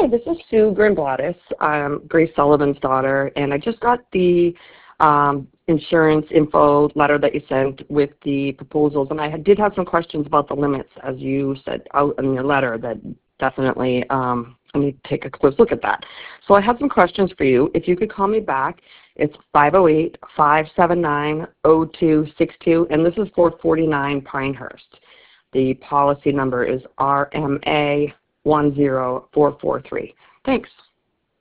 Hi, this is Sue Grimblottis. I'm Grace Sullivan's daughter, and I just got the insurance info letter that you sent with the proposals, and I did have some questions about the limits, as you said out in your letter, that definitely I need to take a close look at that. So I have some questions for you. If you could call me back, it's 508-579-0262, and this is for 49 Pinehurst. The policy number is RMA 10443. Thanks.